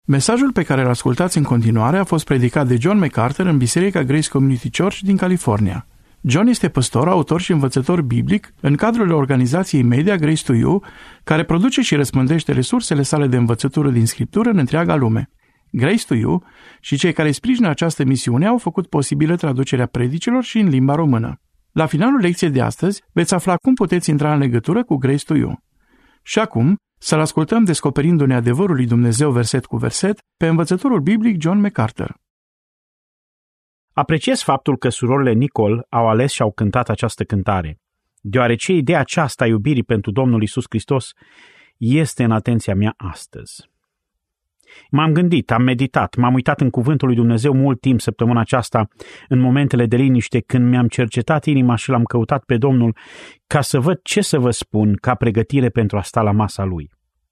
Mesajul pe care îl ascultați în continuare a fost predicat de John MacArthur în Biserica Grace Community Church din California. John este păstor, autor și învățător biblic în cadrul organizației media Grace to You, care produce și răspândește resursele sale de învățătură din Scriptură în întreaga lume. Grace to You și cei care sprijină această misiune au făcut posibilă traducerea predicilor și în limba română. La finalul lecției de astăzi veți afla cum puteți intra în legătură cu Grace to You. Și acum, să-l ascultăm descoperindu-ne adevărul lui Dumnezeu verset cu verset pe învățătorul biblic John MacArthur. Apreciez faptul că surorile Nicol au ales și au cântat această cântare, deoarece ideea aceasta a iubirii pentru Domnul Iisus Hristos este în atenția mea astăzi. M-am gândit, am meditat, m-am uitat în cuvântul lui Dumnezeu mult timp săptămâna aceasta, în momentele de liniște, când mi-am cercetat inima și l-am căutat pe Domnul, ca să văd ce să vă spun ca pregătire pentru a sta la masa Lui.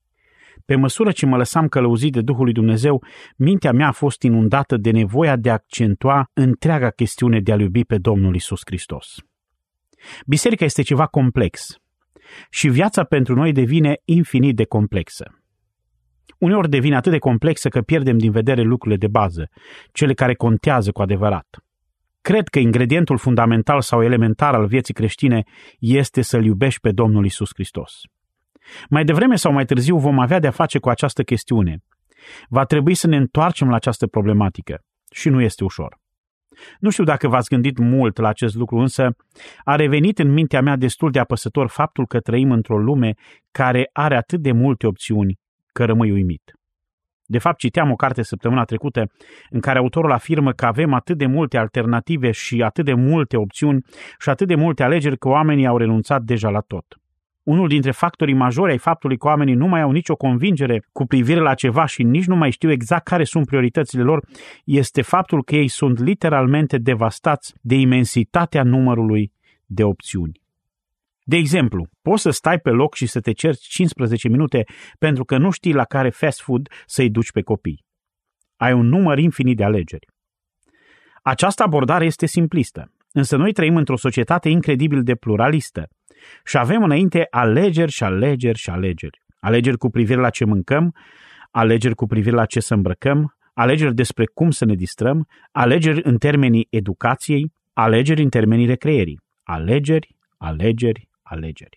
Pe măsură ce mă lăsam călăuzit de Duhul lui Dumnezeu, mintea mea a fost inundată de nevoia de a accentua întreaga chestiune de a iubi pe Domnul Iisus Hristos. Biserica este ceva complex și viața pentru noi devine infinit de complexă. Uneori devine atât de complexă că pierdem din vedere lucrurile de bază, cele care contează cu adevărat. Cred că ingredientul fundamental sau elementar al vieții creștine este să-L iubești pe Domnul Iisus Hristos. Mai devreme sau mai târziu vom avea de-a face cu această chestiune. Va trebui să ne întoarcem la această problematică și nu este ușor. Nu știu dacă v-ați gândit mult la acest lucru, însă a revenit în mintea mea destul de apăsător faptul că trăim într-o lume care are atât de multe opțiuni că rămâi uimit. De fapt, citeam o carte săptămâna trecută în care autorul afirmă că avem atât de multe alternative și atât de multe opțiuni și atât de multe alegeri că oamenii au renunțat deja la tot. Unul dintre factorii majori ai faptului că oamenii nu mai au nicio convingere cu privire la ceva și nici nu mai știu exact care sunt prioritățile lor este faptul că ei sunt literalmente devastați de imensitatea numărului de opțiuni. De exemplu, poți să stai pe loc și să te cerți 15 minute pentru că nu știi la care fast food să-i duci pe copii. Ai un număr infinit de alegeri. Această abordare este simplistă, însă noi trăim într-o societate incredibil de pluralistă și avem înainte alegeri și alegeri și alegeri. Alegeri cu privire la ce mâncăm, alegeri cu privire la ce să îmbrăcăm, alegeri despre cum să ne distrăm, alegeri în termenii educației, alegeri în termenii recreierii. Alegeri, alegeri, alegeri.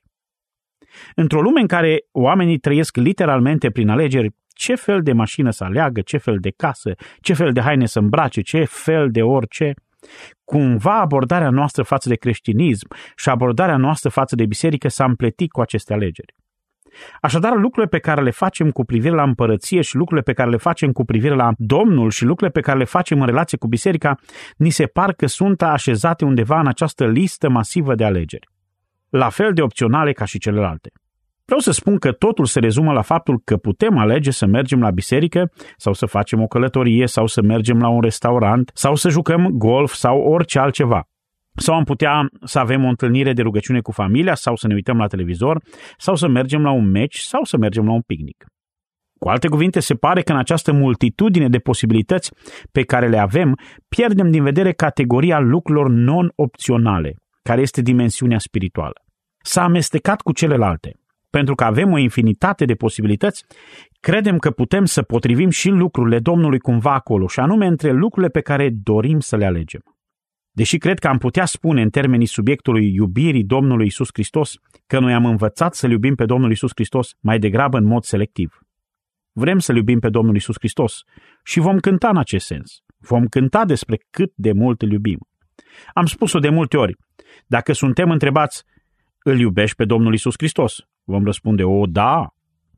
Într-o lume în care oamenii trăiesc literalmente prin alegeri, ce fel de mașină să aleagă, ce fel de casă, ce fel de haine să îmbrace, ce fel de orice, cumva abordarea noastră față de creștinism și abordarea noastră față de biserică s-a împletit cu aceste alegeri. Așadar, lucrurile pe care le facem cu privire la împărăție și lucrurile pe care le facem cu privire la Domnul și lucrurile pe care le facem în relație cu biserica, ni se par că sunt așezate undeva în această listă masivă de alegeri, la fel de opționale ca și celelalte. Vreau să spun că totul se rezumă la faptul că putem alege să mergem la biserică sau să facem o călătorie sau să mergem la un restaurant sau să jucăm golf sau orice altceva. Sau am putea să avem o întâlnire de rugăciune cu familia sau să ne uităm la televizor sau să mergem la un meci sau să mergem la un picnic. Cu alte cuvinte, se pare că în această multitudine de posibilități pe care le avem, pierdem din vedere categoria lucrurilor non-opționale, care este dimensiunea spirituală. S-a amestecat cu celelalte. Pentru că avem o infinitate de posibilități, credem că putem să potrivim și lucrurile Domnului cumva acolo, și anume între lucrurile pe care dorim să le alegem. Deși cred că am putea spune în termenii subiectului iubirii Domnului Iisus Hristos că noi am învățat să-L iubim pe Domnul Iisus Hristos mai degrabă în mod selectiv. Vrem să-L iubim pe Domnul Iisus Hristos și vom cânta în acest sens. Vom cânta despre cât de mult îl iubim. Am spus-o de multe ori. Dacă suntem întrebați, îl iubești pe Domnul Iisus Hristos? Vom răspunde, o, da.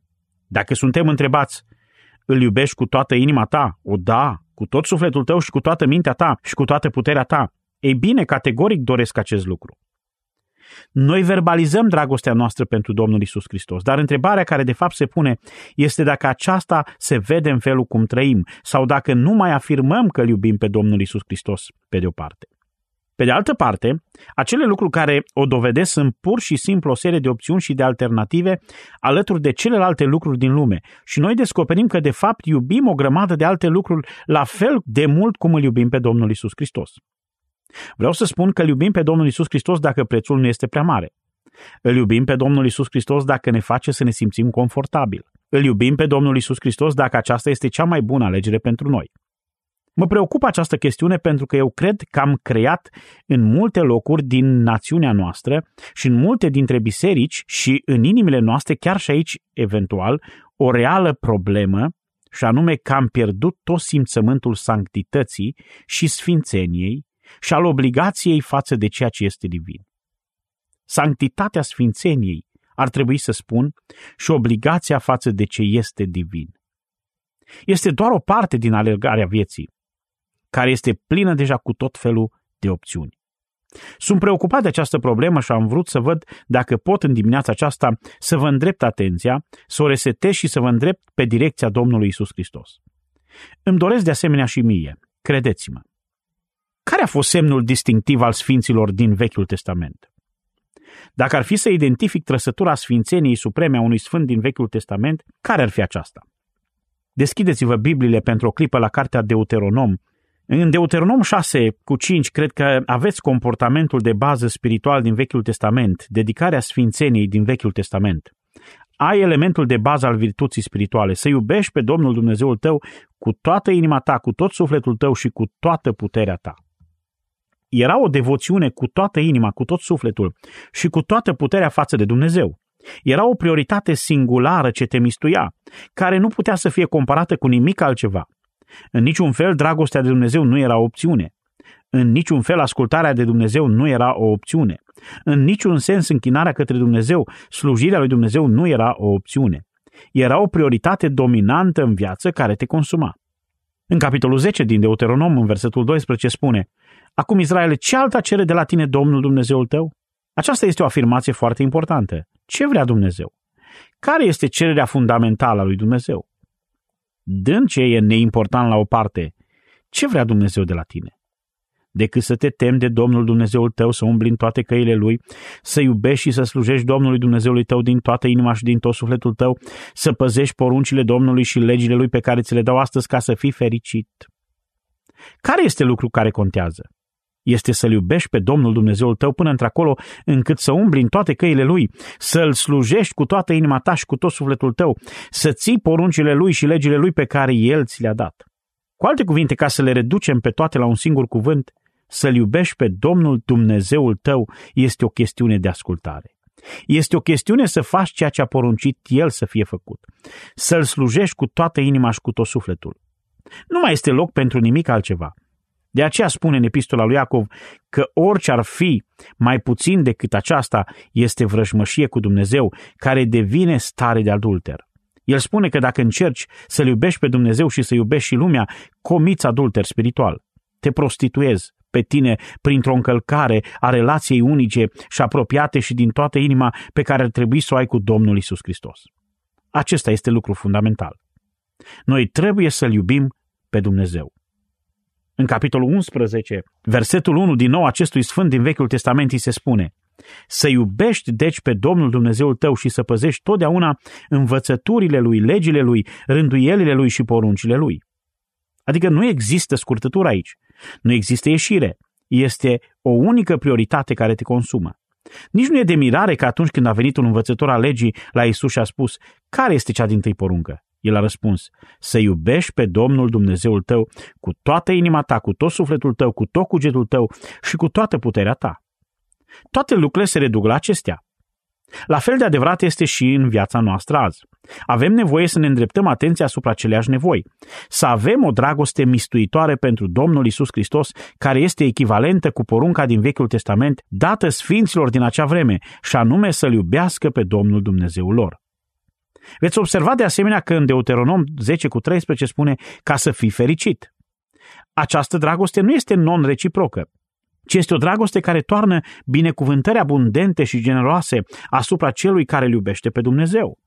Dacă suntem întrebați, îl iubești cu toată inima ta? O, da. Cu tot sufletul tău și cu toată mintea ta și cu toată puterea ta? Ei bine, categoric doresc acest lucru. Noi verbalizăm dragostea noastră pentru Domnul Iisus Hristos, dar întrebarea care de fapt se pune este dacă aceasta se vede în felul cum trăim sau dacă nu mai afirmăm că îl iubim pe Domnul Iisus Hristos pe de o parte. Pe de altă parte, acele lucruri care o dovedesc sunt pur și simplu o serie de opțiuni și de alternative alături de celelalte lucruri din lume și noi descoperim că de fapt iubim o grămadă de alte lucruri la fel de mult cum îl iubim pe Domnul Iisus Hristos. Vreau să spun că îl iubim pe Domnul Iisus Hristos dacă prețul nu este prea mare. Îl iubim pe Domnul Iisus Hristos dacă ne face să ne simțim confortabil. Îl iubim pe Domnul Iisus Hristos dacă aceasta este cea mai bună alegere pentru noi. Mă preocupă această chestiune pentru că eu cred că am creat în multe locuri din națiunea noastră și în multe dintre biserici și în inimile noastre, chiar și aici eventual, o reală problemă, și anume că am pierdut tot simțământul sanctității și sfințeniei și al obligației față de ceea ce este divin. Sanctitatea sfințeniei ar trebui să spun și obligația față de ce este divin. Este doar o parte din alergarea vieții, care este plină deja cu tot felul de opțiuni. Sunt preocupat de această problemă și am vrut să văd dacă pot în dimineața aceasta să vă îndrept atenția, să o resetez și să vă îndrept pe direcția Domnului Iisus Hristos. Îmi doresc de asemenea și mie, credeți-mă. Care a fost semnul distinctiv al sfinților din Vechiul Testament? Dacă ar fi să identific trăsătura sfințeniei supreme a unui sfânt din Vechiul Testament, care ar fi aceasta? Deschideți-vă Bibliile pentru o clipă la cartea Deuteronom. În Deuteronom 6:5 cred că aveți comportamentul de bază spiritual din Vechiul Testament, dedicarea sfințeniei din Vechiul Testament. Ai elementul de bază al virtuții spirituale, să iubești pe Domnul Dumnezeul tău cu toată inima ta, cu tot sufletul tău și cu toată puterea ta. Era o devoțiune cu toată inima, cu tot sufletul și cu toată puterea față de Dumnezeu. Era o prioritate singulară ce te mistuia, care nu putea să fie comparată cu nimic altceva. În niciun fel dragostea de Dumnezeu nu era o opțiune. În niciun fel ascultarea de Dumnezeu nu era o opțiune. În niciun sens închinarea către Dumnezeu, slujirea lui Dumnezeu nu era o opțiune. Era o prioritate dominantă în viață care te consuma. În capitolul 10 din Deuteronom, în versetul 12, spune: Acum, Israele, ce alta cere de la tine Domnul Dumnezeul tău? Aceasta este o afirmație foarte importantă. Ce vrea Dumnezeu? Care este cererea fundamentală a lui Dumnezeu? Dând ce e neimportant la o parte, ce vrea Dumnezeu de la tine? Decât să te temi de Domnul Dumnezeul tău, să umbli în toate căile Lui, să iubești și să slujești Domnului Dumnezeului tău din toată inima și din tot sufletul tău, să păzești poruncile Domnului și legile Lui pe care ți le dau astăzi ca să fii fericit. Care este lucru care contează? Este să-L iubești pe Domnul Dumnezeul tău până într-acolo încât să umbli în toate căile Lui, să-L slujești cu toată inima ta și cu tot sufletul tău, să ții poruncile Lui și legile Lui pe care El ți le-a dat. Cu alte cuvinte, ca să le reducem pe toate la un singur cuvânt, să-L iubești pe Domnul Dumnezeul tău este o chestiune de ascultare. Este o chestiune să faci ceea ce a poruncit El să fie făcut, să-L slujești cu toată inima și cu tot sufletul. Nu mai este loc pentru nimic altceva. De aceea spune în epistola lui Iacov că orice ar fi mai puțin decât aceasta este vrăjmășie cu Dumnezeu, care devine stare de adulter. El spune că dacă încerci să-L iubești pe Dumnezeu și să iubești și lumea, comiți adulter spiritual. Te prostituezi pe tine printr-o încălcare a relației unice și apropiate și din toată inima pe care ar trebui să o ai cu Domnul Iisus Hristos. Acesta este lucru fundamental. Noi trebuie să-L iubim pe Dumnezeu. În capitolul 11, versetul 1 din nou acestui sfânt din Vechiul Testament îi se spune: Să iubești deci pe Domnul Dumnezeul tău și să păzești totdeauna învățăturile Lui, legile Lui, rânduielile Lui și poruncile Lui. Adică nu există scurtătură aici, nu există ieșire, este o unică prioritate care te consumă. Nici nu e de mirare că atunci când a venit un învățător al legii la Iisus și a spus: Care este cea dintâi poruncă? El a răspuns: Să iubești pe Domnul Dumnezeul tău cu toată inima ta, cu tot sufletul tău, cu tot cugetul tău și cu toată puterea ta. Toate lucrurile se reduc la acestea. La fel de adevărat este și în viața noastră azi. Avem nevoie să ne îndreptăm atenția asupra aceleași nevoi, să avem o dragoste mistuitoare pentru Domnul Iisus Hristos, care este echivalentă cu porunca din Vechiul Testament dată sfinților din acea vreme, și anume să-L iubească pe Domnul Dumnezeul lor. Veți observa de asemenea că în Deuteronom 10:13 spune: ca să fii fericit. Această dragoste nu este non-reciprocă, ci este o dragoste care toarnă binecuvântări abundente și generoase asupra celui care îl iubește pe Dumnezeu.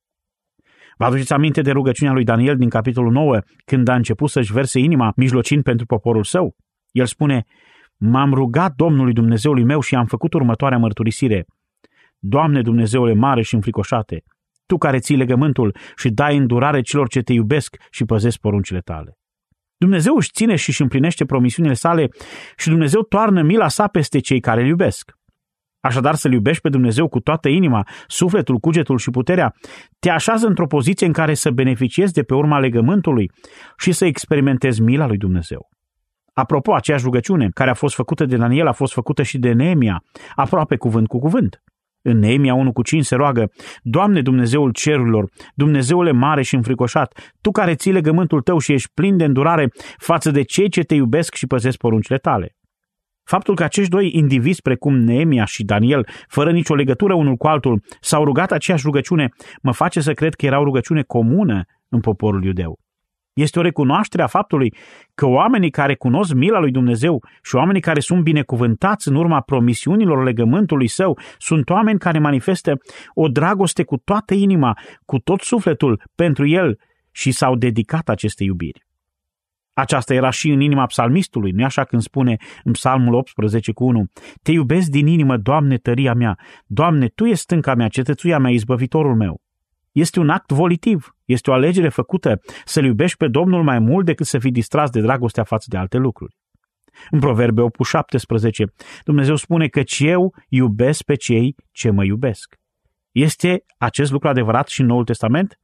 Vă aduceți aminte de rugăciunea lui Daniel din capitolul 9, când a început să-și verse inima mijlocind pentru poporul său? El spune: M-am rugat Domnului Dumnezeului meu și am făcut următoarea mărturisire: Doamne Dumnezeule mare și înfricoșate, Tu care ții legământul și dai îndurare celor ce te iubesc și păzesc poruncile tale. Dumnezeu își ține și își împlinește promisiunile sale și Dumnezeu toarnă mila sa peste cei care îl iubesc. Așadar, să-L iubești pe Dumnezeu cu toată inima, sufletul, cugetul și puterea, te așează într-o poziție în care să beneficiezi de pe urma legământului și să experimentezi mila lui Dumnezeu. Apropo, aceeași rugăciune care a fost făcută de Daniel a fost făcută și de Neemia, aproape cuvânt cu cuvânt. În Neemia 1:5 se roagă: Doamne, Dumnezeul cerurilor, Dumnezeule mare și înfricoșat, Tu care ții legământul Tău și ești plin de îndurare față de cei ce Te iubesc și păzesc poruncile Tale. Faptul că acești doi indivizi precum Neemia și Daniel, fără nicio legătură unul cu altul, s-au rugat aceeași rugăciune, mă face să cred că era o rugăciune comună în poporul iudeu. Este o recunoaștere a faptului că oamenii care cunosc mila lui Dumnezeu și oamenii care sunt binecuvântați în urma promisiunilor legământului Său sunt oameni care manifestă o dragoste cu toată inima, cu tot sufletul pentru El și s-au dedicat acestei iubiri. Aceasta era și în inima psalmistului, nu-i așa când spune în Psalmul 18:1: Te iubesc din inimă, Doamne, tăria mea, Doamne, Tu ești stânca mea, cetățuia mea, izbăvitorul meu. Este un act volitiv, este o alegere făcută să-L iubești pe Domnul mai mult decât să fii distras de dragostea față de alte lucruri. În Proverbe 8:17, Dumnezeu spune: Căci eu iubesc pe cei ce mă iubesc. Este acest lucru adevărat și în Noul Testament?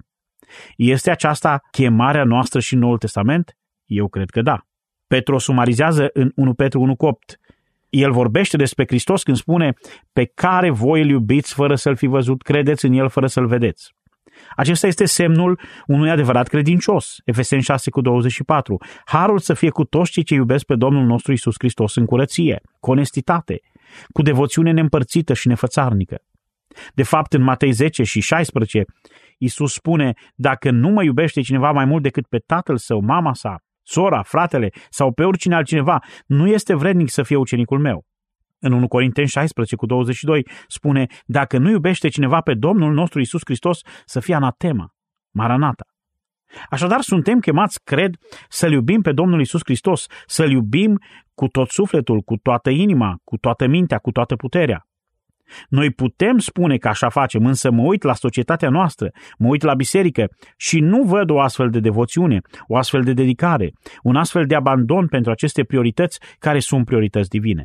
Este aceasta chemarea noastră și în Noul Testament? Eu cred că da. Petru o sumarizează în 1 Petru 1:8. El vorbește despre Hristos când spune: pe care voi îl iubiți fără să-L fi văzut, credeți în El fără să-L vedeți. Acesta este semnul unui adevărat credincios. Efeseni 6:24. Harul să fie cu toți cei ce iubesc pe Domnul nostru Iisus Hristos în curăție, cu onestitate, cu devoțiune neîmpărțită și nefățarnică. De fapt, în Matei 10:16, Iisus spune: dacă nu mă iubește cineva mai mult decât pe tatăl său, mama sa, sora, fratele sau pe oricine altcineva, nu este vrednic să fie ucenicul meu. În 1 Corinteni 16:22 spune: dacă nu iubește cineva pe Domnul nostru Iisus Hristos, să fie anatema, maranata. Așadar, suntem chemați, cred, să-L iubim pe Domnul Iisus Hristos, să-L iubim cu tot sufletul, cu toată inima, cu toată mintea, cu toată puterea. Noi putem spune că așa facem, însă mă uit la societatea noastră, mă uit la biserică și nu văd o astfel de devoțiune, o astfel de dedicare, un astfel de abandon pentru aceste priorități care sunt priorități divine.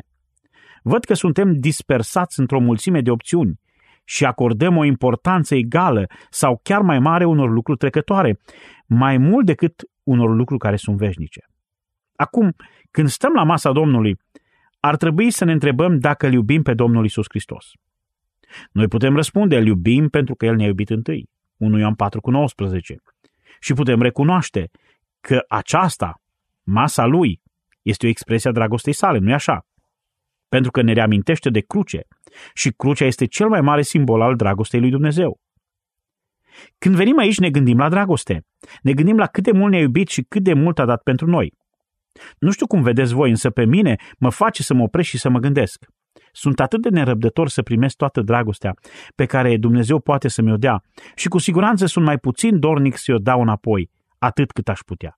Văd că suntem dispersați într-o mulțime de opțiuni și acordăm o importanță egală sau chiar mai mare unor lucruri trecătoare, mai mult decât unor lucruri care sunt veșnice. Acum, când stăm la masa Domnului, ar trebui să ne întrebăm dacă îl iubim pe Domnul Iisus Hristos. Noi putem răspunde: îl iubim pentru că El ne-a iubit întâi. 1 Ioan 4:19. Și putem recunoaște că aceasta, masa Lui, este o expresie a dragostei sale, nu-i așa? Pentru că ne reamintește de cruce și crucea este cel mai mare simbol al dragostei lui Dumnezeu. Când venim aici, ne gândim la dragoste. Ne gândim la cât de mult ne-a iubit și cât de mult a dat pentru noi. Nu știu cum vedeți voi, însă pe mine mă face să mă opresc și să mă gândesc. Sunt atât de nerăbdător să primesc toată dragostea pe care Dumnezeu poate să mi-o dea și cu siguranță sunt mai puțin dornic să o dau înapoi, atât cât aș putea.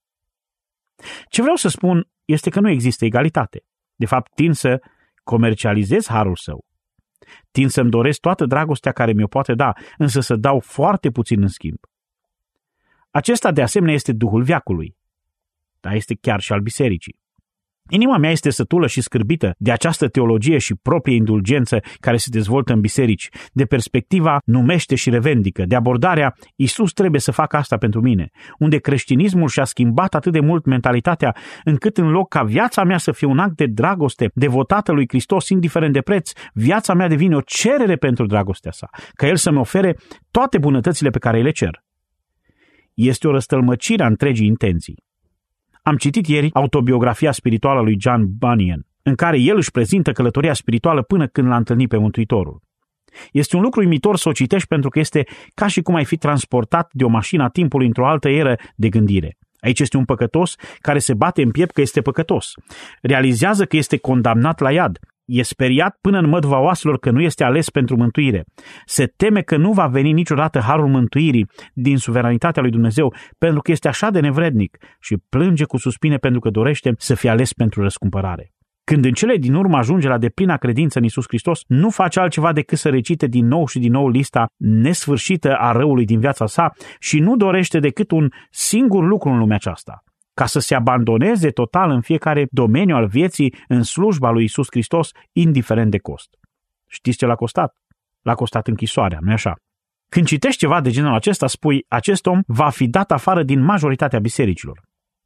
Ce vreau să spun este că nu există egalitate. De fapt, tind să comercializez harul Său. Tind să-mi doresc toată dragostea care mi-o poate da, însă să dau foarte puțin în schimb. Acesta, de asemenea, este duhul veacului, dar este chiar și al bisericii. Inima mea este sătulă și scârbită de această teologie și proprie indulgență care se dezvoltă în biserici, de perspectiva numește și revendică, de abordarea Iisus trebuie să facă asta pentru mine, unde creștinismul și-a schimbat atât de mult mentalitatea, încât în loc ca viața mea să fie un act de dragoste devotată lui Hristos, indiferent de preț, viața mea devine o cerere pentru dragostea sa, ca El să-mi ofere toate bunătățile pe care îi le cer. Este o răstălmăcire a întregii intenții. Am citit ieri autobiografia spirituală lui John Bunyan, în care el își prezintă călătoria spirituală până când l-a întâlnit pe Mântuitorul. Este un lucru uimitor să o citești pentru că este ca și cum ai fi transportat de o mașină a timpului într-o altă eră de gândire. Aici este un păcătos care se bate în piept că este păcătos. Realizează că este condamnat la iad. E speriat până în măduva oaselor că nu este ales pentru mântuire. Se teme că nu va veni niciodată harul mântuirii din suveranitatea lui Dumnezeu pentru că este așa de nevrednic și plânge cu suspine pentru că dorește să fie ales pentru răscumpărare. Când în cele din urmă ajunge la deplina credință în Iisus Hristos, nu face altceva decât să recite din nou și din nou lista nesfârșită a răului din viața sa și nu dorește decât un singur lucru în lumea aceasta: ca să se abandoneze total în fiecare domeniu al vieții în slujba lui Iisus Hristos, indiferent de cost. Știți ce l-a costat? L-a costat închisoarea, nu-i așa? Când citești ceva de genul acesta, spui, acest om va fi dat afară din majoritatea bisericilor.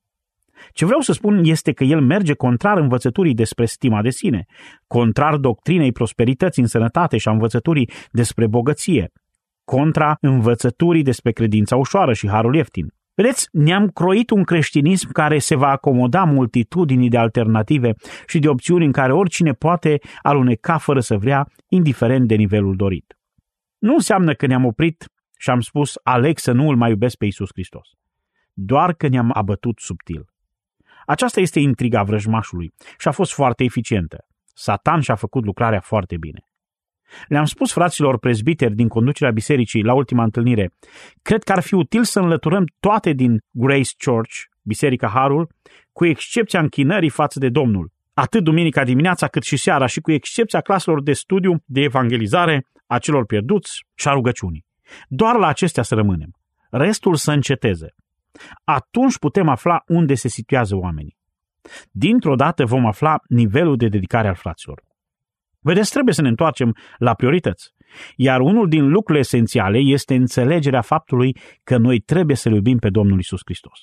Ce vreau să spun este că el merge contrar învățăturii despre stima de sine, contrar doctrinei prosperității în sănătate și a învățăturii despre bogăție, contra învățăturii despre credința ușoară și harul ieftin. Vedeți, ne-am croit un creștinism care se va acomoda multitudinii de alternative și de opțiuni în care oricine poate aluneca fără să vrea, indiferent de nivelul dorit. Nu înseamnă că ne-am oprit și am spus, aleg să nu îl mai iubesc pe Iisus Hristos. Doar că ne-am abătut subtil. Aceasta este intriga vrăjmașului și a fost foarte eficientă. Satan și-a făcut lucrarea foarte bine. Le-am spus fraților prezbiteri din conducerea bisericii la ultima întâlnire, cred că ar fi util să înlăturăm toate din Grace Church, Biserica Harul, cu excepția închinării față de Domnul, atât duminica dimineața cât și seara și cu excepția claselor de studiu, de evangelizare, a celor pierduți și a rugăciunii. Doar la acestea să rămânem. Restul să înceteze. Atunci putem afla unde se situează oamenii. Dintr-o dată vom afla nivelul de dedicare al fraților. Vedeți, trebuie să ne întoarcem la priorități. Iar unul din lucrurile esențiale este înțelegerea faptului că noi trebuie să-L iubim pe Domnul Iisus Hristos.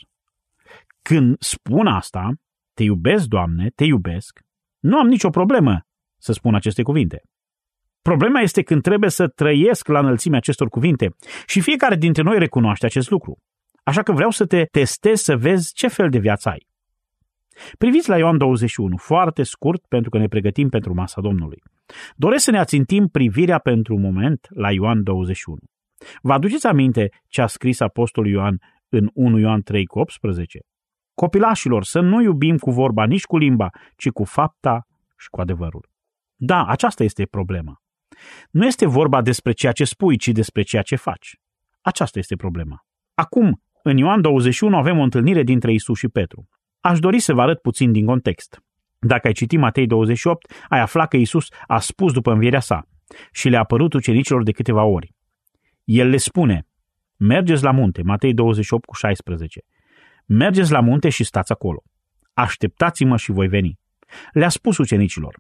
Când spun asta, te iubesc, Doamne, te iubesc, nu am nicio problemă să spun aceste cuvinte. Problema este când trebuie să trăiesc la înălțimea acestor cuvinte și fiecare dintre noi recunoaște acest lucru. Așa că vreau să te testez să vezi ce fel de viață ai. Priviți la Ioan 21, foarte scurt pentru că ne pregătim pentru masa Domnului. Doresc să ne ațintim privirea pentru un moment la Ioan 21. Vă aduceți aminte ce a scris apostolul Ioan în 1 Ioan 3:18? Copilașilor, să nu iubim cu vorba, nici cu limba, ci cu fapta și cu adevărul. Da, aceasta este problema. Nu este vorba despre ceea ce spui, ci despre ceea ce faci. Aceasta este problema. Acum, în Ioan 21 avem o întâlnire dintre Iisus și Petru. Aș dori să vă arăt puțin din context. Dacă ai citit Matei 28, ai aflat că Iisus a spus după învierea sa și le-a apărut ucenicilor de câteva ori. El le spune, mergeți la munte, Matei 28:16. Mergeți la munte și stați acolo. Așteptați-mă și voi veni. Le-a spus ucenicilor.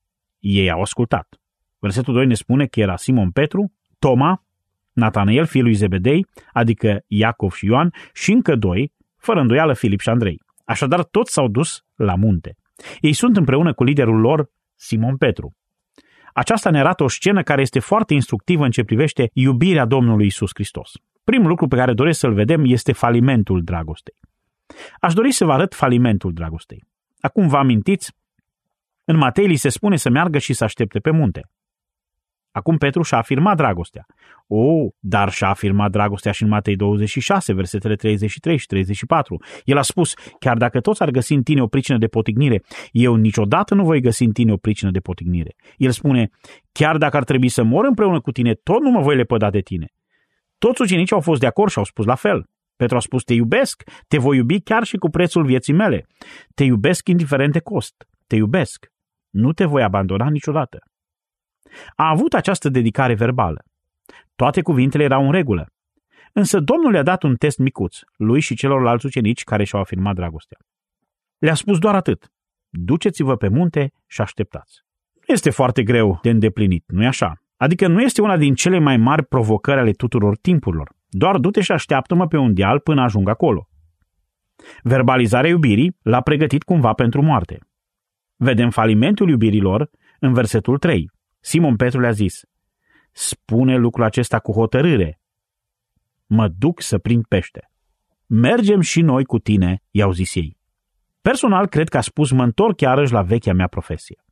Ei au ascultat. Versetul 2 ne spune că era Simon Petru, Toma, Natanael, fiul lui Zebedei, adică Iacov și Ioan, și încă doi, fără îndoială Filip și Andrei. Așadar, toți s-au dus la munte. Ei sunt împreună cu liderul lor, Simon Petru. Aceasta ne arată o scenă care este foarte instructivă în ce privește iubirea Domnului Iisus Hristos. Primul lucru pe care doresc să-l vedem este falimentul dragostei. Aș dori să vă arăt falimentul dragostei. Acum vă amintiți? În Matei li se spune să meargă și să aștepte pe munte. Acum Petru și-a afirmat dragostea. Dar și-a afirmat dragostea și în Matei 26, versetele 33 și 34. El a spus, chiar dacă toți ar găsi în tine o pricină de potignire, eu niciodată nu voi găsi în tine o pricină de potignire. El spune, chiar dacă ar trebui să mor împreună cu tine, tot nu mă voi lepăda de tine. Toți ucenicii au fost de acord și au spus la fel. Petru a spus, te iubesc, te voi iubi chiar și cu prețul vieții mele. Te iubesc indiferent de cost. Te iubesc. Nu te voi abandona niciodată. A avut această dedicare verbală. Toate cuvintele erau în regulă. Însă Domnul le-a dat un test micuț, lui și celorlalți ucenici care și-au afirmat dragostea. Le-a spus doar atât. Duceți-vă pe munte și așteptați. Nu este foarte greu de îndeplinit, nu-i așa? Adică nu este una din cele mai mari provocări ale tuturor timpurilor. Doar du-te și așteaptă-mă pe un deal până ajung acolo. Verbalizarea iubirii l-a pregătit cumva pentru moarte. Vedem falimentul iubirilor în versetul 3. Simon Petru le-a zis, spune lucrul acesta cu hotărâre. Mă duc să prind pește. Mergem și noi cu tine, i-au zis ei. Personal, cred că a spus, mă întorc iarăși la vechea mea profesie.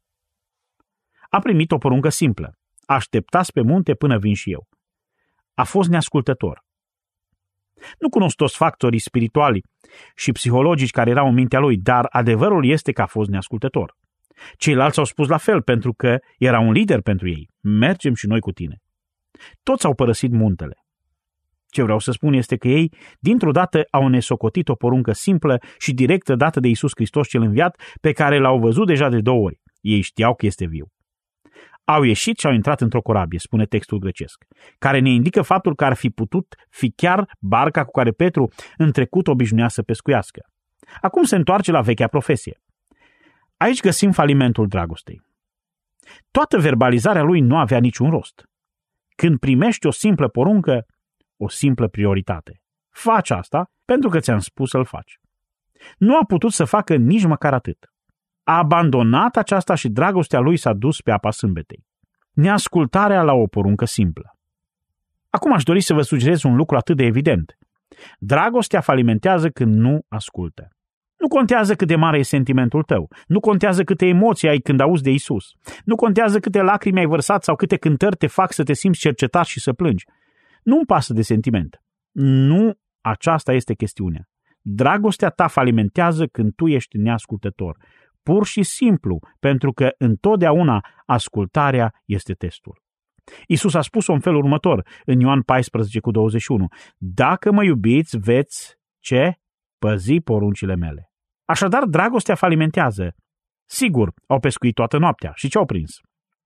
A primit o poruncă simplă. Așteptați pe munte până vin și eu. A fost neascultător. Nu cunosc toți factorii spirituali și psihologici care erau în mintea lui, dar adevărul este că a fost neascultător. Ceilalți au spus la fel, pentru că era un lider pentru ei. Mergem și noi cu tine. Toți au părăsit muntele. Ce vreau să spun este că ei, dintr-o dată, au nesocotit o poruncă simplă și directă dată de Iisus Hristos cel înviat, pe care l-au văzut deja de 2 ori. Ei știau că este viu. Au ieșit și au intrat într-o corabie, spune textul grecesc, care ne indică faptul că ar fi putut fi chiar barca cu care Petru în trecut obișnuia să pescuiască. Acum se întoarce la vechea profesie. Aici găsim falimentul dragostei. Toată verbalizarea lui nu avea niciun rost. Când primești o simplă poruncă, o simplă prioritate. Faci asta pentru că ți-am spus să-l faci. Nu a putut să facă nici măcar atât. A abandonat aceasta și dragostea lui s-a dus pe apa sâmbetei. Neascultarea la o poruncă simplă. Acum aș dori să vă sugerez un lucru atât de evident. Dragostea falimentează când nu ascultă. Nu contează cât de mare e sentimentul tău, nu contează câte emoții ai când auzi de Isus, nu contează câte lacrimi ai vărsat sau câte cântări te fac să te simți cercetat și să plângi. Nu-mi pasă de sentiment. Nu aceasta este chestiunea. Dragostea ta falimentează când tu ești neascultător. Pur și simplu, pentru că întotdeauna ascultarea este testul. Iisus a spus-o în felul următor, în Ioan 14:21. Dacă mă iubiți, veți, ce? Păzi poruncile mele. Așadar, dragostea falimentează. Sigur, au pescuit toată noaptea. Și ce au prins?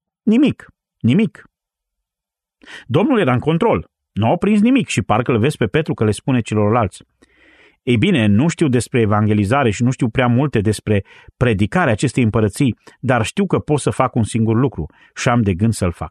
Nimic. Domnul era în control. Nu au prins nimic și parcă îl vezi pe Petru că le spune celorlalți. Ei bine, nu știu despre evangelizare și nu știu prea multe despre predicarea acestei împărății, dar știu că pot să fac un singur lucru și am de gând să-l fac.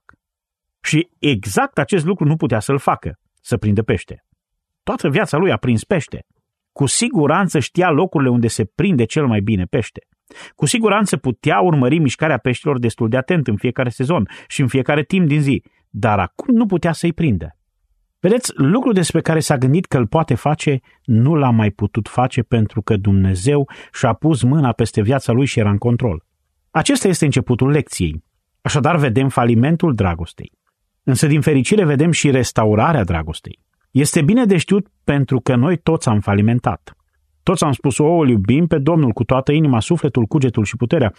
Și exact acest lucru nu putea să-l facă, să prindă pește. Toată viața lui a prins pește. Cu siguranță știa locurile unde se prinde cel mai bine pește. Cu siguranță putea urmări mișcarea peștilor destul de atent în fiecare sezon și în fiecare timp din zi, dar acum nu putea să-i prindă. Vedeți, lucrul despre care s-a gândit că îl poate face, nu l-a mai putut face pentru că Dumnezeu și-a pus mâna peste viața lui și era în control. Acesta este începutul lecției. Așadar vedem falimentul dragostei. Însă din fericire vedem și restaurarea dragostei. Este bine de știut pentru că noi toți am falimentat. Toți am spus, îl iubim pe Domnul cu toată inima, sufletul, cugetul și puterea.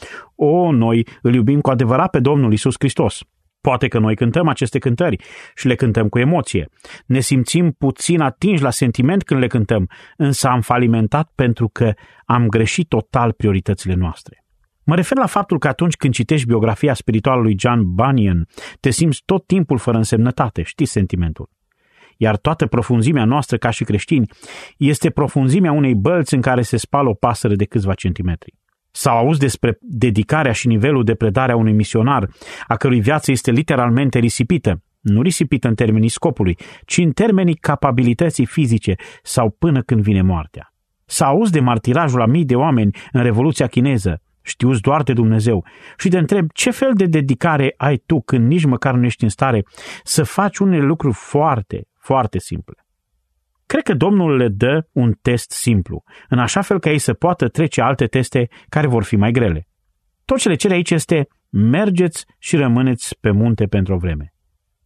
Noi îl iubim cu adevărat pe Domnul Iisus Hristos. Poate că noi cântăm aceste cântări și le cântăm cu emoție. Ne simțim puțin atinși la sentiment când le cântăm, însă am falimentat pentru că am greșit total prioritățile noastre. Mă refer la faptul că atunci când citești biografia spirituală lui John Bunyan, te simți tot timpul fără însemnătate, știi sentimentul. Iar toată profunzimea noastră ca și creștini este profunzimea unei bălți în care se spală o pasăre de câțiva centimetri. Sau auzi despre dedicarea și nivelul de predare a unui misionar, a cărui viață este literalmente risipită, nu risipită în termenii scopului, ci în termenii capabilității fizice sau până când vine moartea. Sau auzi de martirajul a mii de oameni în Revoluția chineză, știuți doar de Dumnezeu, și te întreb ce fel de dedicare ai tu când nici măcar nu ești în stare să faci unele lucruri foarte, foarte simple. Cred că Domnul le dă un test simplu, în așa fel ca ei să poată trece alte teste care vor fi mai grele. Tot ce le cere aici este, mergeți și rămâneți pe munte pentru o vreme.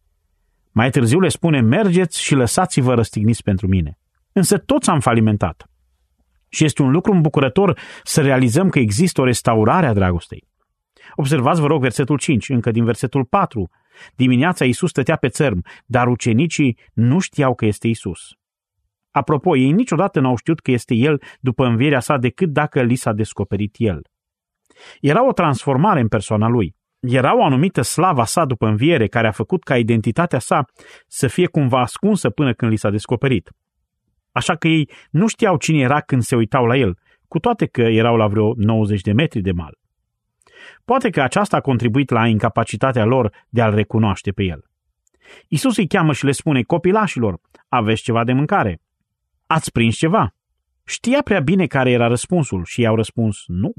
Mai târziu le spune, mergeți și lăsați-vă răstigniți pentru mine. Însă toți am falimentat. Și este un lucru îmbucurător să realizăm că există o restaurare a dragostei. Observați, vă rog, versetul 5, încă din versetul 4. Dimineața Iisus stătea pe țărm, dar ucenicii nu știau că este Iisus. Apropo, ei niciodată n-au știut că este El după învierea sa decât dacă li s-a descoperit El. Era o transformare în persoana Lui. Era o anumită slava sa după înviere care a făcut ca identitatea sa să fie cumva ascunsă până când li s-a descoperit. Așa că ei nu știau cine era când se uitau la El, cu toate că erau la vreo 90 de metri de mal. Poate că aceasta a contribuit la incapacitatea lor de a-L recunoaște pe El. Iisus îi cheamă și le spune, copilașilor, aveți ceva de mâncare? Ați prins ceva? Știa prea bine care era răspunsul și i-au răspuns nu.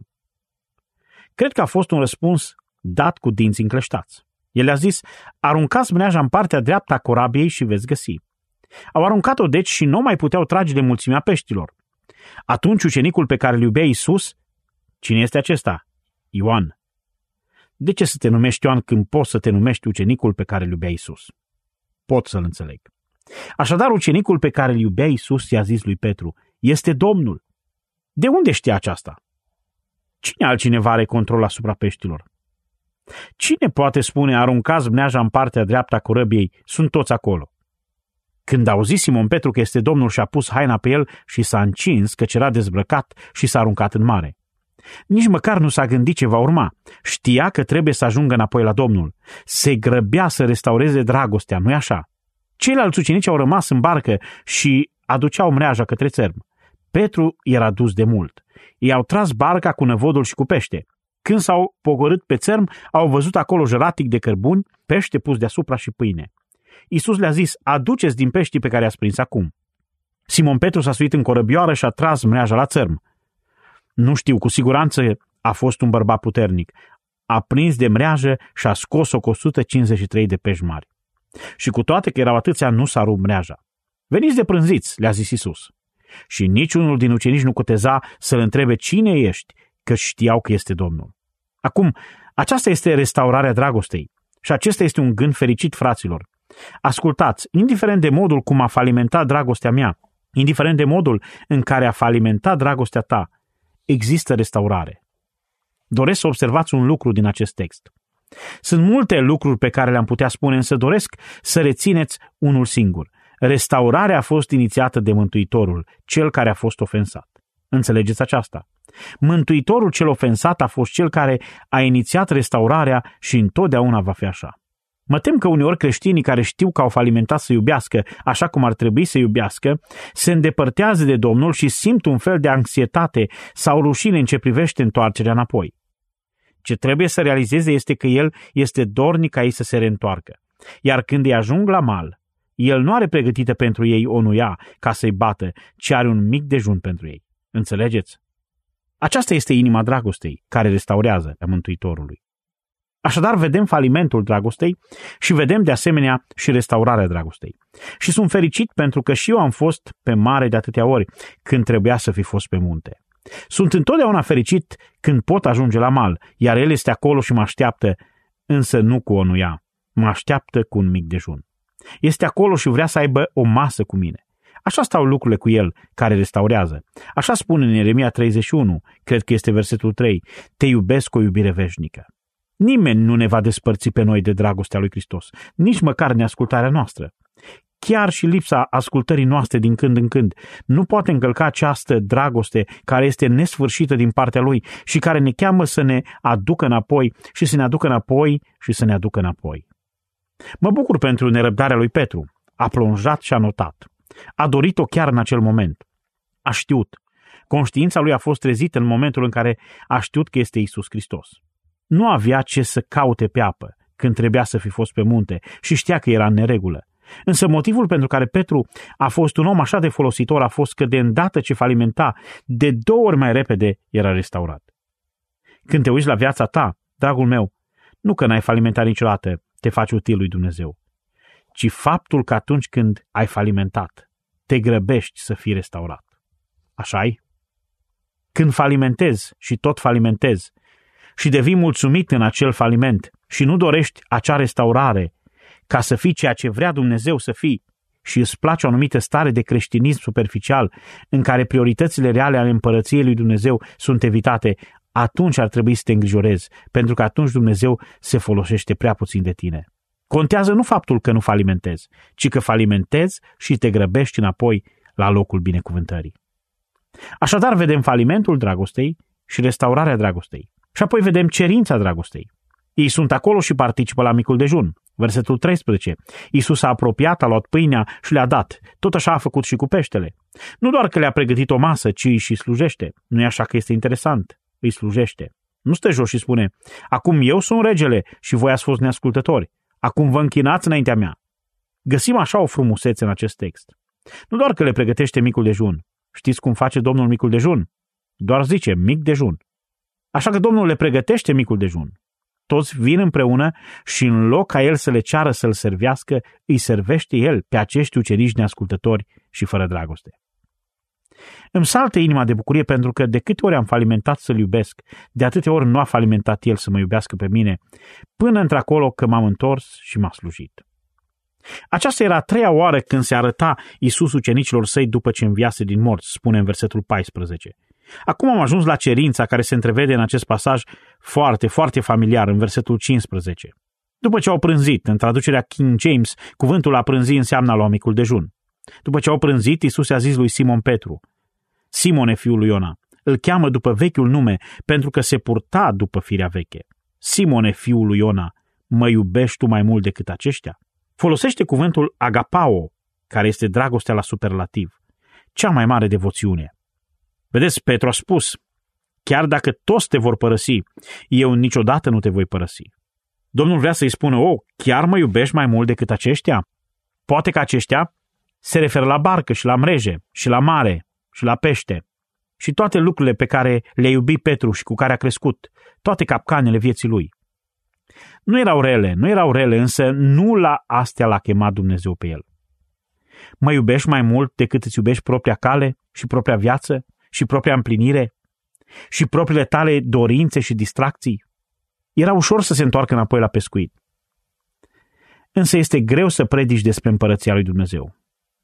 Cred că a fost un răspuns dat cu dinții încleștați. El le-a zis, aruncați mreaja în partea dreaptă a corabiei și veți găsi. Au aruncat-o deci și nu mai puteau trage de mulțimea peștilor. Atunci ucenicul pe care îl iubea Iisus, cine este acesta? Ioan. De ce să te numești Ioan când poți să te numești ucenicul pe care îl iubea Iisus? Pot să-l înțeleg. Așadar, ucenicul pe care îl iubea Iisus i-a zis lui Petru, este Domnul. De unde știa aceasta? Cine altcineva are control asupra peștilor? Cine poate spune, aruncați mreaja în partea dreaptă a corăbiei, sunt toți acolo? Când a auzit Simon Petru că este Domnul și-a pus haina pe el și s-a încins căci era dezbrăcat și s-a aruncat în mare. Nici măcar nu s-a gândit ce va urma. Știa că trebuie să ajungă înapoi la Domnul. Se grăbea să restaureze dragostea, nu-i așa? Ceilalți ucenici au rămas în barcă și aduceau mreaja către țărm. Petru era dus de mult. Ei au tras barca cu năvodul și cu pește. Când s-au pogorât pe țărm, au văzut acolo jăratic de cărbuni, pește pus deasupra și pâine. Iisus le-a zis: aduceți din peștii pe care i-ați prins acum. Simon Petru s-a suit în corăbioară și a tras mreaja la țărm. Nu știu, cu siguranță a fost un bărbat puternic. A prins de mreajă și a scos-o cu 153 de pești mari. Și cu toate că erau atâția, nu s-a rupt mreaja. Veniți de prânziți, le-a zis Iisus. Și niciunul din ucenici nu cuteza să-l întrebe cine ești, că știau că este Domnul. Acum, aceasta este restaurarea dragostei. Și acesta este un gând fericit, fraților. Ascultați, indiferent de modul cum a falimentat dragostea mea, indiferent de modul în care a falimentat dragostea ta, există restaurare. Doresc să observați un lucru din acest text. Sunt multe lucruri pe care le-am putea spune, însă doresc să rețineți unul singur. Restaurarea a fost inițiată de Mântuitorul, cel care a fost ofensat. Înțelegeți aceasta? Mântuitorul cel ofensat a fost cel care a inițiat restaurarea și întotdeauna va fi așa. Mă tem că uneori creștinii care știu că au falimentat să iubească așa cum ar trebui să iubească, se îndepărtează de Domnul și simt un fel de anxietate sau rușine în ce privește întoarcerea înapoi. Ce trebuie să realizeze este că El este dornic ca ei să se reîntoarcă. Iar când îi ajung la mal, El nu are pregătită pentru ei o nuia ca să-i bată, ci are un mic dejun pentru ei. Înțelegeți? Aceasta este inima dragostei, care restaurează a Mântuitorului. Așadar, vedem falimentul dragostei și vedem de asemenea și restaurarea dragostei. Și sunt fericit pentru că și eu am fost pe mare de atâtea ori când trebuia să fi fost pe munte. Sunt întotdeauna fericit când pot ajunge la mal, iar El este acolo și mă așteaptă, însă nu cu o nuia, mă așteaptă cu un mic dejun. Este acolo și vrea să aibă o masă cu mine. Așa stau lucrurile cu El care restaurează. Așa spune în Ieremia 31, cred că este versetul 3, te iubesc cu o iubire veșnică. Nimeni nu ne va despărți pe noi de dragostea lui Hristos, nici măcar neascultarea noastră. Chiar și lipsa ascultării noastre din când în când nu poate încălca această dragoste care este nesfârșită din partea Lui și care ne cheamă să ne aducă înapoi și să ne aducă înapoi și să ne aducă înapoi. Mă bucur pentru nerăbdarea lui Petru. A plonjat și a notat. A dorit-o chiar în acel moment. A știut. Conștiința lui a fost trezită în momentul în care a știut că este Iisus Hristos. Nu avea ce să caute pe apă când trebuia să fi fost pe munte și știa că era în neregulă. Însă motivul pentru care Petru a fost un om așa de folositor a fost că de îndată ce falimenta, de 2 ori mai repede era restaurat. Când te uiți la viața ta, dragul meu, nu că n-ai falimentat niciodată, te faci util lui Dumnezeu, ci faptul că atunci când ai falimentat, te grăbești să fii restaurat. Așa-i? Când falimentezi și tot falimentezi și devii mulțumit în acel faliment și nu dorești acea restaurare ca să fii ceea ce vrea Dumnezeu să fii și îți place o anumită stare de creștinism superficial în care prioritățile reale ale împărăției lui Dumnezeu sunt evitate, atunci ar trebui să te îngrijorezi, pentru că atunci Dumnezeu se folosește prea puțin de tine. Contează nu faptul că nu falimentezi, ci că falimentezi și te grăbești înapoi la locul binecuvântării. Așadar vedem falimentul dragostei și restaurarea dragostei. Și apoi vedem cerința dragostei. Ei sunt acolo și participă la micul dejun. Versetul 13. Iisus s-a apropiat, a luat pâinea și le-a dat. Tot așa a făcut și cu peștele. Nu doar că le-a pregătit o masă, ci și slujește. Nu e așa că este interesant? Îi slujește. Nu stă jos și spune: acum eu sunt regele și voi ați fost neascultători. Acum vă închinați înaintea mea. Găsim așa o frumusețe în acest text. Nu doar că le pregătește micul dejun. Știți cum face Domnul micul dejun? Doar zice mic dejun. Așa că Domnul le pregătește micul dejun. Toți vin împreună și în loc ca El să le ceară să-L servească, îi servește El pe acești ucenici neascultători și fără dragoste. Îmi saltă inima de bucurie pentru că de câte ori am falimentat să-L iubesc, de atâtea ori nu a falimentat El să mă iubească pe mine, până într-acolo că m-am întors și m-a slujit. Aceasta era a 3-a oară când se arăta Iisus ucenicilor săi după ce înviase din morți, spune în versetul 14. Acum am ajuns la cerința care se întrevede în acest pasaj foarte, foarte familiar, în versetul 15. După ce au prânzit, în traducerea King James, cuvântul a prânzi înseamnă a lua micul dejun. După ce au prânzit, Iisus i-a zis lui Simon Petru: Simone, fiul lui Iona, îl cheamă după vechiul nume, pentru că se purta după firea veche. Simone, fiul lui Iona, mă iubești tu mai mult decât aceștia? Folosește cuvântul agapao, care este dragostea la superlativ, cea mai mare devoțiune. Vedeți, Petru a spus: Chiar dacă toți te vor părăsi, eu niciodată nu te voi părăsi. Domnul vrea să-i spună, chiar mă iubești mai mult decât aceștia? Poate că aceștia se referă la barcă și la mreje și la mare și la pește și toate lucrurile pe care le-a iubit Petru și cu care a crescut, toate capcanele vieții lui. Nu erau rele, însă nu la astea l-a chemat Dumnezeu pe el. Mă iubești mai mult decât îți iubești propria cale și propria viață și propria împlinire și propriile tale dorințe și distracții? Era ușor să se întoarcă înapoi la pescuit. Însă este greu să predici despre împărăția lui Dumnezeu.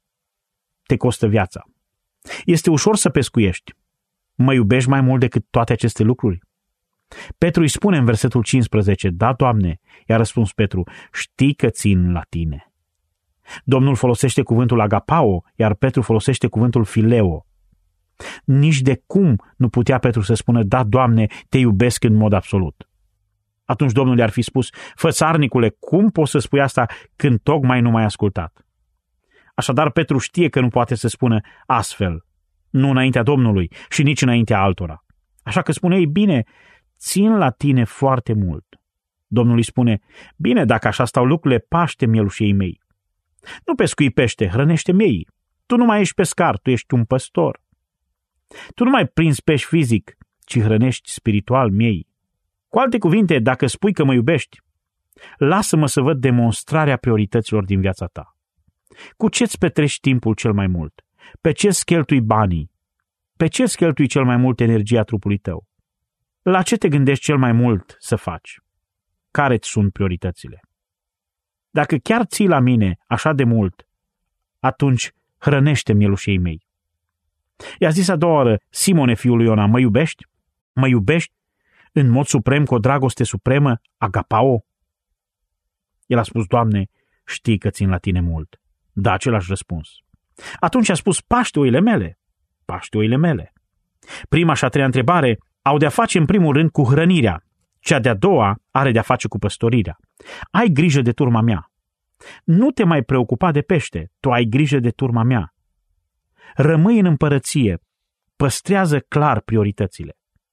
Te costă viața. Este ușor să pescuiești. Mă iubești mai mult decât toate aceste lucruri? Petru îi spune în versetul 15, da, Doamne, i-a răspuns Petru, știi că țin la tine. Domnul folosește cuvântul agapao, iar Petru folosește cuvântul fileo. Nici de cum nu putea Petru să spună, da, Doamne, te iubesc în mod absolut. Atunci Domnul i-ar fi spus, fățarnicule, cum poți să spui asta când tocmai nu m-ai ascultat? Așadar, Petru știe că nu poate să spună astfel, nu înaintea Domnului și nici înaintea altora. Așa că spune, ei bine, țin la tine foarte mult. Domnul îi spune, bine, dacă așa stau lucrurile, paște mielușii mei. Nu pescui pește, hrănește miei. Tu nu mai ești pescar, tu ești un păstor. Tu nu mai prinzi pești fizic, ci hrănești spiritual miei. Cu alte cuvinte, dacă spui că mă iubești, lasă-mă să văd demonstrarea priorităților din viața ta. Cu ce-ți petreci timpul cel mai mult? Pe ce-ți cheltui banii? Pe ce-ți cheltui cel mai mult energia trupului tău? La ce te gândești cel mai mult să faci? Care-ți sunt prioritățile? Dacă chiar ții la mine așa de mult, atunci hrănește mielușii mei. I-a zis a doua oară, Simone, fiul lui Iona, mă iubești? Mă iubești în mod suprem, cu o dragoste supremă, agapao? El a spus, Doamne, știi că țin la tine mult. Da, același răspuns. Atunci a spus, paște oile mele. Paște oile mele. Prima și a treia întrebare au de-a face în primul rând cu hrănirea. Cea de-a doua are de-a face cu păstorirea. Ai grijă de turma mea. Nu te mai preocupa de pește, tu ai grijă de turma mea. Rămâi în împărăție, păstrează clar prioritățile.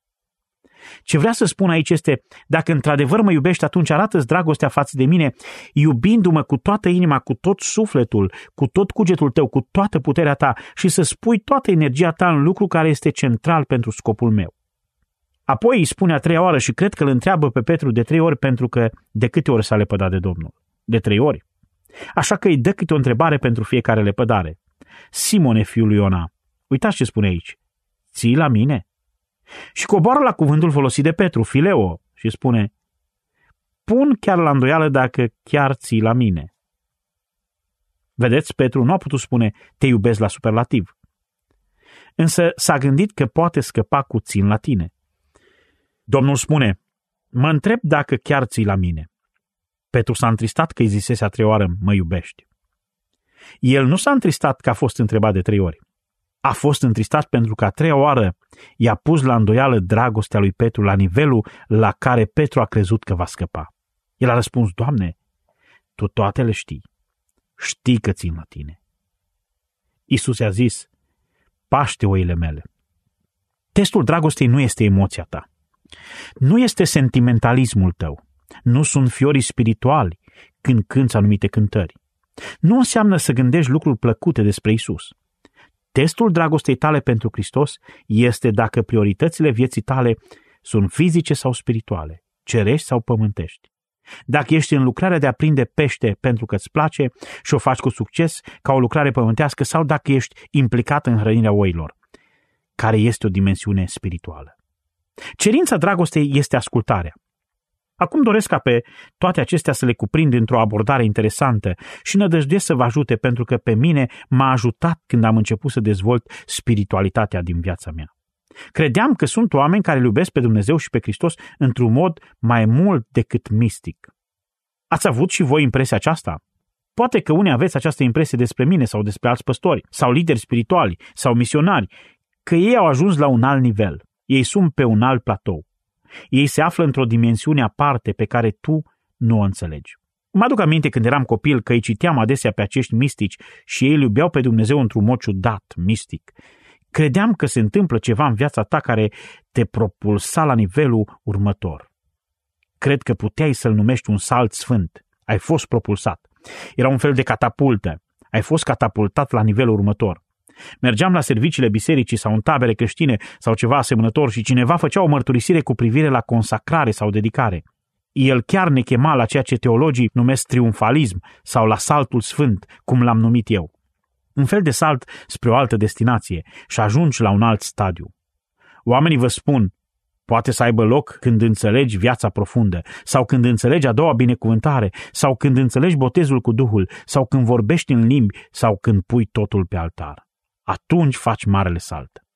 Ce vrea să spun aici este, dacă într-adevăr mă iubești, atunci arată-ți dragostea față de mine, iubindu-mă cu toată inima, cu tot sufletul, cu tot cugetul tău, cu toată puterea ta și să spui toată energia ta în lucru care este central pentru scopul meu. Apoi îi spune a treia oară și cred că îl întreabă pe Petru de 3 ori, pentru că de câte ori s-a lepădat de Domnul? De 3 ori. Așa că îi dă câte o întrebare pentru fiecare lepădare. Simone, fiul lui Iona, uitați ce spune aici, ții la mine? Și coboară la cuvântul folosit de Petru, fileo, și spune, pun chiar la îndoială dacă chiar ții la mine. Vedeți, Petru nu a putut spune, te iubesc la superlativ. Însă s-a gândit că poate scăpa cu țin la tine. Domnul spune, mă întreb dacă chiar ții la mine. Petru s-a întristat că îi zisese a 3 oară, mă iubești. El nu s-a întristat că a fost întrebat de 3 ori. A fost întristat pentru că a 3-a oară i-a pus la îndoială dragostea lui Petru la nivelul la care Petru a crezut că va scăpa. El a răspuns, Doamne, Tu toate le știi. Știi că țin la Tine. Iisus i-a zis, paște oile mele. Testul dragostei nu este emoția ta. Nu este sentimentalismul tău. Nu sunt fiorii spirituali când cânți anumite cântări. Nu înseamnă să gândești lucruri plăcute despre Iisus. Testul dragostei tale pentru Hristos este dacă prioritățile vieții tale sunt fizice sau spirituale, cerești sau pământești. Dacă ești în lucrarea de a prinde pește pentru că îți place și o faci cu succes ca o lucrare pământească, sau dacă ești implicat în hrănirea oilor, care este o dimensiune spirituală. Cerința dragostei este ascultarea. Acum doresc ca pe toate acestea să le cuprind într-o abordare interesantă și nădăjduiesc să vă ajute, pentru că pe mine m-a ajutat când am început să dezvolt spiritualitatea din viața mea. Credeam că sunt oameni care îl iubesc pe Dumnezeu și pe Hristos într-un mod mai mult decât mistic. Ați avut și voi impresia aceasta? Poate că unii aveți această impresie despre mine sau despre alți păstori sau lideri spirituali sau misionari, că ei au ajuns la un alt nivel. Ei sunt pe un alt platou. Ei se află într-o dimensiune aparte pe care tu nu o înțelegi. Mă aduc aminte când eram copil că îi citeam adesea pe acești mistici și ei îl iubeau pe Dumnezeu într-un mod ciudat, mistic. Credeam că se întâmplă ceva în viața ta care te propulsa la nivelul următor. Cred că puteai să-l numești un salt sfânt. Ai fost propulsat. Era un fel de catapultă. Ai fost catapultat la nivelul următor. Mergeam la serviciile bisericii sau în tabere creștine sau ceva asemănător și cineva făcea o mărturisire cu privire la consacrare sau dedicare. El chiar ne chema la ceea ce teologii numesc triumfalism sau la saltul sfânt, cum l-am numit eu. Un fel de salt spre o altă destinație și ajungi la un alt stadiu. Oamenii vă spun, poate să aibă loc când înțelegi viața profundă, sau când înțelegi a doua binecuvântare, sau când înțelegi botezul cu Duhul, sau când vorbești în limbi, sau când pui totul pe altar. Atunci faci marele salt.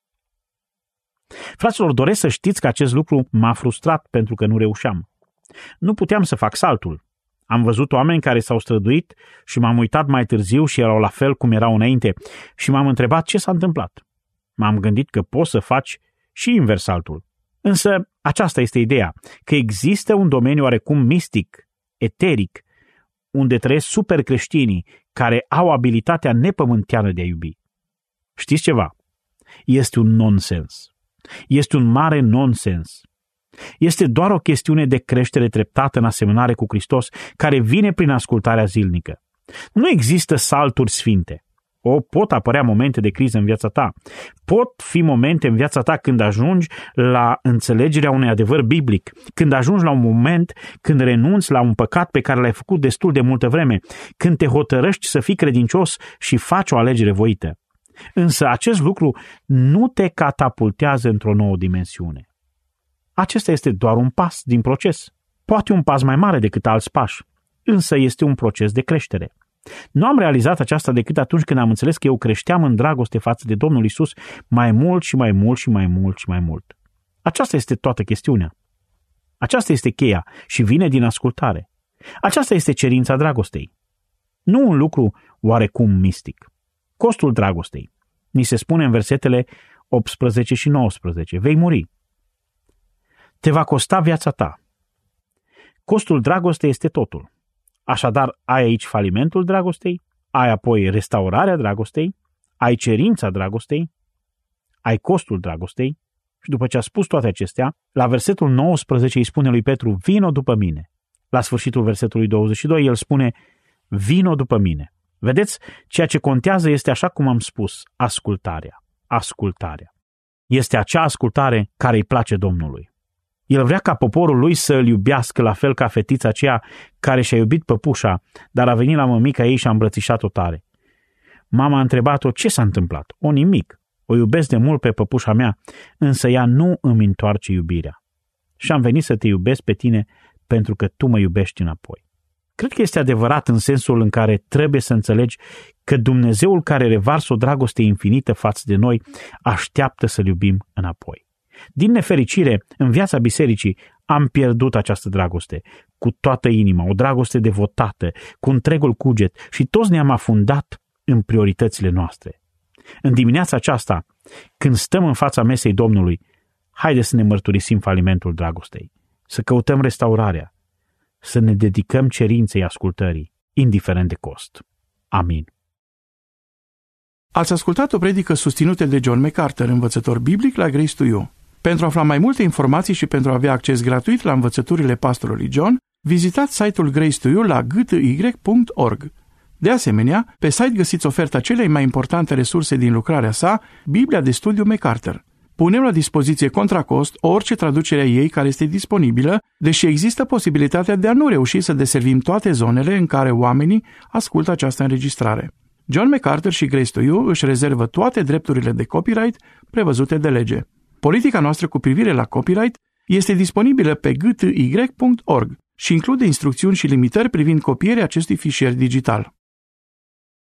Fraților, doresc să știți că acest lucru m-a frustrat pentru că nu reușeam. Nu puteam să fac saltul. Am văzut oameni care s-au străduit și m-am uitat mai târziu și erau la fel cum erau înainte și m-am întrebat ce s-a întâmplat. M-am gândit că poți să faci și invers saltul. Însă aceasta este ideea, că există un domeniu oarecum mistic, eteric, unde trăiesc supercreștinii care au abilitatea nepământeană de a iubi. Știți ceva? Este un nonsens. Este un mare nonsens. Este doar o chestiune de creștere treptată în asemănare cu Hristos, care vine prin ascultarea zilnică. Nu există salturi sfinte. Pot apărea momente de criză în viața ta. Pot fi momente în viața ta când ajungi la înțelegerea unui adevăr biblic, când ajungi la un moment când renunți la un păcat pe care l-ai făcut destul de multă vreme, când te hotărăști să fii credincios și faci o alegere voită. Însă acest lucru nu te catapultează într-o nouă dimensiune. Acesta este doar un pas din proces. Poate un pas mai mare decât alți pași, însă este un proces de creștere. Nu am realizat aceasta decât atunci când am înțeles că eu creșteam în dragoste față de Domnul Iisus mai mult și mai mult și mai mult și mai mult. Aceasta este toată chestiunea. Aceasta este cheia și vine din ascultare. Aceasta este cerința dragostei. Nu un lucru oarecum mistic. Costul dragostei. Ni se spune în versetele 18 și 19. Vei muri. Te va costa viața ta. Costul dragostei este totul. Așadar, ai aici falimentul dragostei, ai apoi restaurarea dragostei, ai cerința dragostei, ai costul dragostei și după ce a spus toate acestea, la versetul 19 îi spune lui Petru, vino după mine. La sfârșitul versetului 22 el spune, vino după mine. Vedeți, ceea ce contează este așa cum am spus, ascultarea. Ascultarea. Este acea ascultare care îi place Domnului. El vrea ca poporul lui să îl iubească la fel ca fetița aceea care și-a iubit păpușa, dar a venit la mămica ei și a îmbrățișat-o tare. Mama a întrebat-o ce s-a întâmplat. O nimic. O iubesc de mult pe păpușa mea, însă ea nu îmi întoarce iubirea. Și am venit să te iubesc pe tine pentru că tu mă iubești înapoi. Cred că este adevărat în sensul în care trebuie să înțelegi că Dumnezeul care revarsă o dragoste infinită față de noi așteaptă să-L iubim înapoi. Din nefericire, în viața bisericii am pierdut această dragoste cu toată inima, o dragoste devotată, cu întregul cuget și toți ne-am afundat în prioritățile noastre. În dimineața aceasta, când stăm în fața mesei Domnului, haide să ne mărturisim falimentul dragostei, să căutăm restaurarea, să ne dedicăm cerinței ascultării, indiferent de cost. Amin. Ați ascultat o predică susținută de John MacArthur, învățător biblic la Grace to You. Pentru a afla mai multe informații și pentru a avea acces gratuit la învățăturile pastorului John, vizitați site-ul Grace to You la gty.org. De asemenea, pe site găsiți oferta celei mai importante resurse din lucrarea sa, Biblia de studiu MacArthur. Punem la dispoziție contra cost orice traducere a ei care este disponibilă, deși există posibilitatea de a nu reuși să deservim toate zonele în care oamenii ascultă această înregistrare. John MacArthur și Grace to You își rezervă toate drepturile de copyright prevăzute de lege. Politica noastră cu privire la copyright este disponibilă pe gty.org și include instrucțiuni și limitări privind copierea acestui fișier digital.